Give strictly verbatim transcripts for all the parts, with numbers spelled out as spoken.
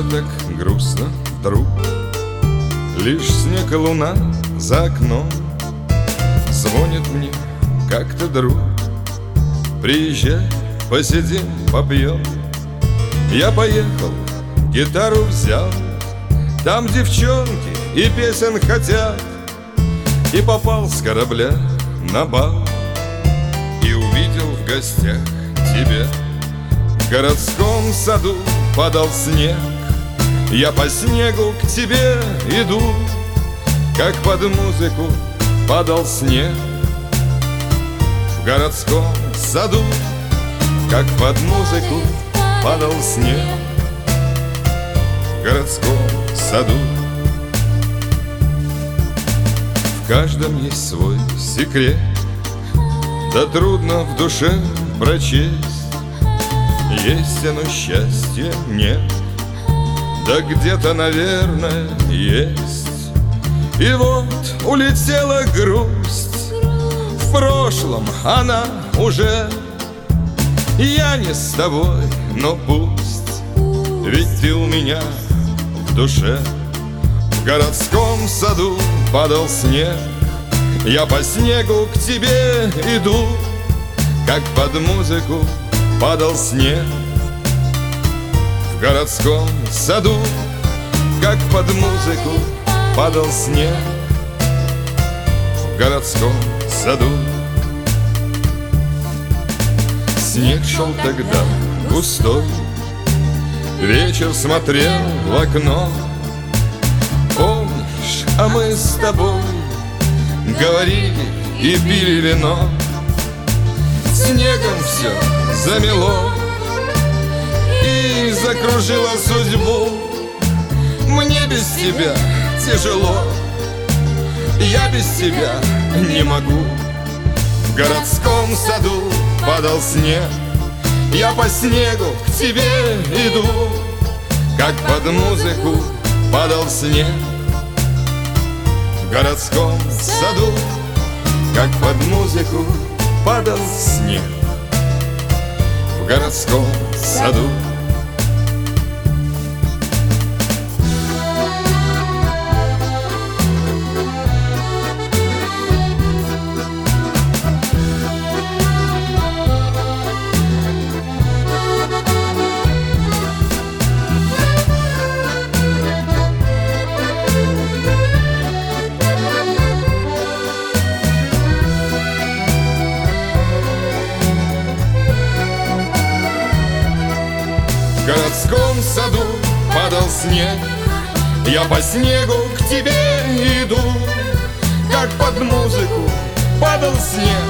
так грустно вдруг, лишь снег и луна за окном. Звонит мне как-то друг: приезжай, посидим, попьем. Я поехал, гитару взял, там девчонки и песен хотят. И попал с корабля на бал, и увидел в гостях тебя. В городском саду падал снег, я по снегу к тебе иду, как под музыку падал снег. В городском саду, как под музыку падал снег. В городском саду. В каждом есть свой секрет, да трудно в душе прочесть. Есть оно, счастья нет, да где-то, наверное, есть. И вот улетела грусть, в прошлом она уже. Я не с тобой, но пусть, ведь ты у меня в душе. В городском саду падал снег, я по снегу к тебе иду, как под музыку падал снег. В городском саду, как под музыку падал снег. В городском саду. Снег шел тогда густой, вечер смотрел в окно. Помнишь, а мы с тобой говорили и пили вино. Снегом все замело и закружило судьбу. Мне без тебя тяжело, я без тебя не могу. В городском саду падал снег, я по снегу к тебе иду, как под музыку падал снег. В городском саду, как под музыку падал снег. В городском саду. В городском саду падал снег, я по снегу к тебе иду, как под музыку падал снег.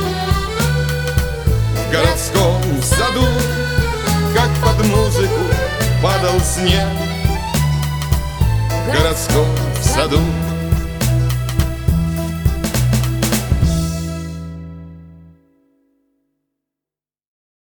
В городском саду, как под музыку падал снег. В городском саду.